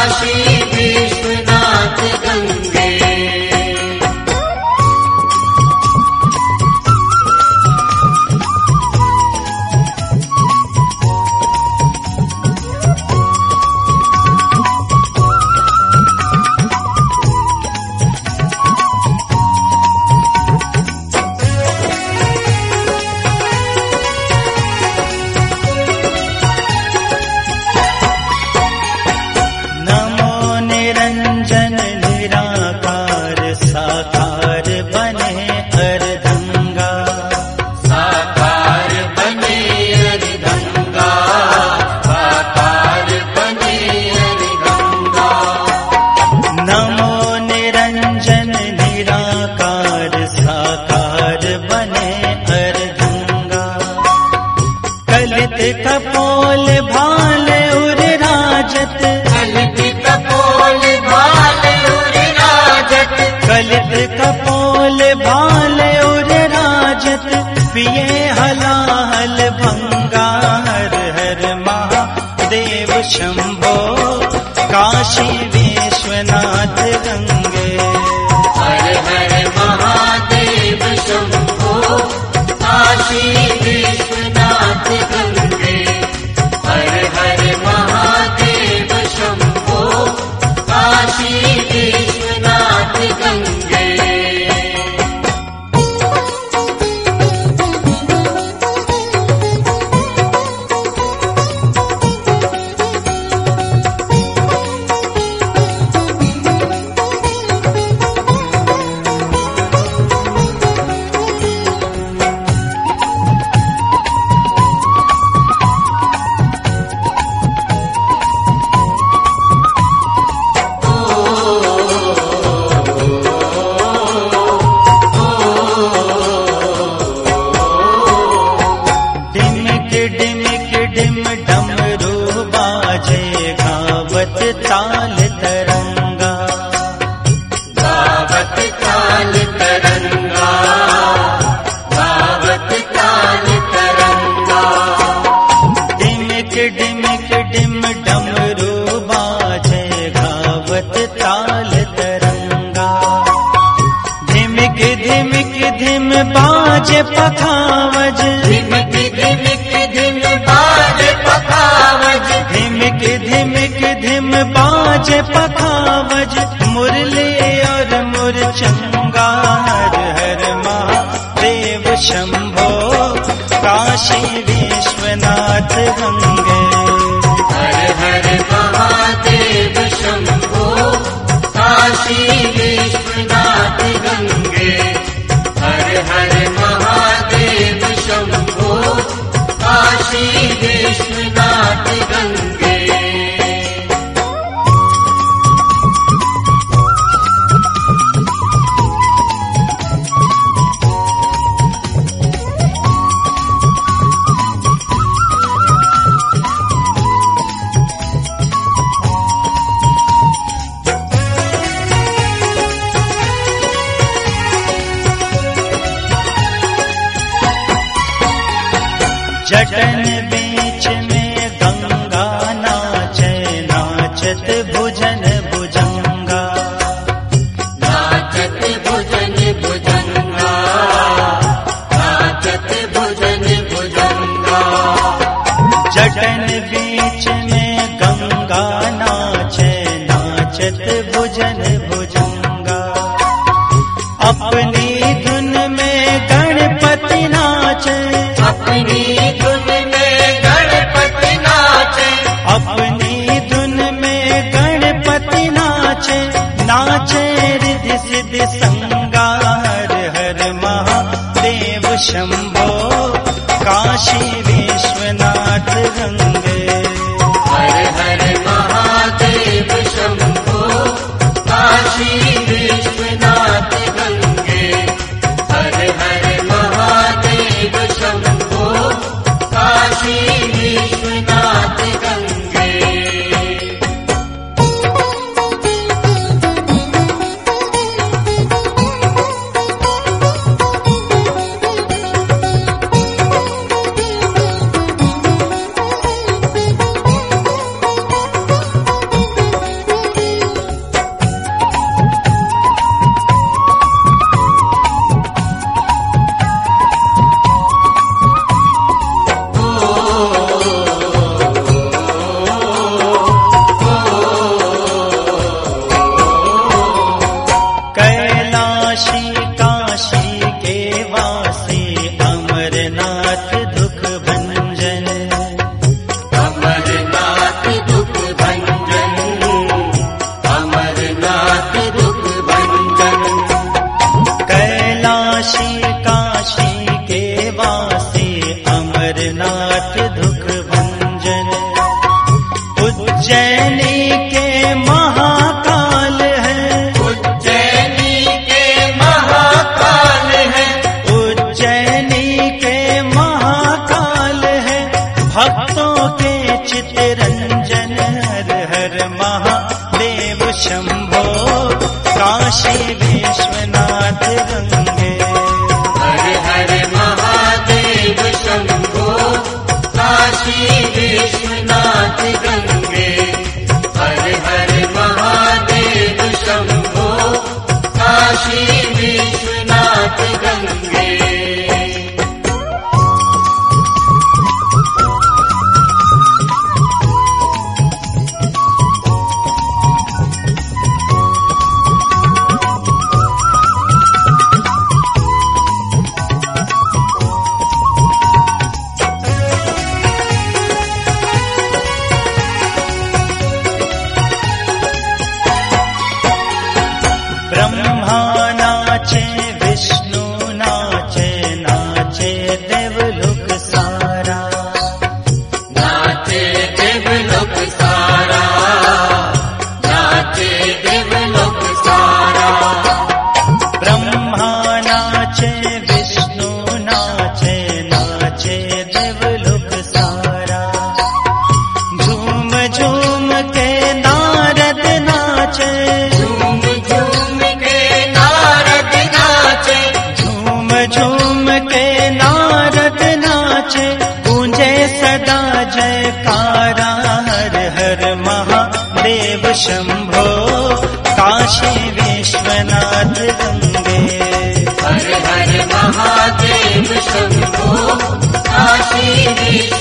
काशी विश्वनाथ गंगे। कपोल भाले उर राजत, कलित कपोल भाले उर राजत, कलित कपोल भाले उर राजत, पिए हलाहल भंगा। हर हर महादेव शंभो काशी विश्वनाथ गंगे। हर हर महादेव शंभो काशी विश्वनाथ गंगे। हर हर महादेव शंभो काशी विश्वनाथ गंगे। ताल तरंगा, गावत ताल तरंगा, गावत ताल तरंगा। डिमिक डिमिक डिम डमरू बाजे गावत ताल तरंगा। धिमिक धिमिक धिम बाजे पखावज, धिमिक धिमिक धिम बाजे पखावज, धिमिक धिमिक धिम बाजे पखावज। मुरली और मुरचंगा। हर हर महादेव शंभो काशी विश्वनाथ गंगे। हर हर महादेव शंभो काशी विश्वनाथ गंगे। हर हर महादेव शंभो काशी विश्वनाथ गंगे। जटन बीच में गंगा नाचे, नाचत भुजन भुजंगा। नाचत भुजन भुजंगा, नाचत भुजन भुजंगा। जटन बीच में गंगा नाचे, नाचत भुजन भुजंगा। अपनी धुन में गणपति नाचे, अपनी धुन में गणपति नाचे, अपनी धुन में गणपति नाचे। नाचे रिद्धि सिद्धि संगा। हर हर महादेव शंभो काशी विश्वनाथ गंगे। हर हर महादेव शंभो काशी विश्वनाथ गंगे। हर हर महादेव शंभो काशी विश्वनाथ गंगे। महादेव शंभो काशी विश्वनाथ गंगे। हर हर महादेव शंभो काशी विश्वनाथ गंगे। हर हर महादेव शंभो काशी विश्वनाथ गंगे। ब्रह्मा नाचे विष्णु नाचे नाचे देवलोक सारा। नाचे देवलोक सारा। नाचे देवलोक सारा। ब्रह्मा नाचे विष्णु नाचे नाचे देवलोक सारा। झूम झूम के नारद नाचे। झूम झूम के नारद नाचे। झूम झूम के नारद नाचे। गूंजे सदा जयकारा। हर हर महादेव शंभो काशी विश्वनाथ गंगे। हर हर महादेव शंभो काशी विश्वनाथ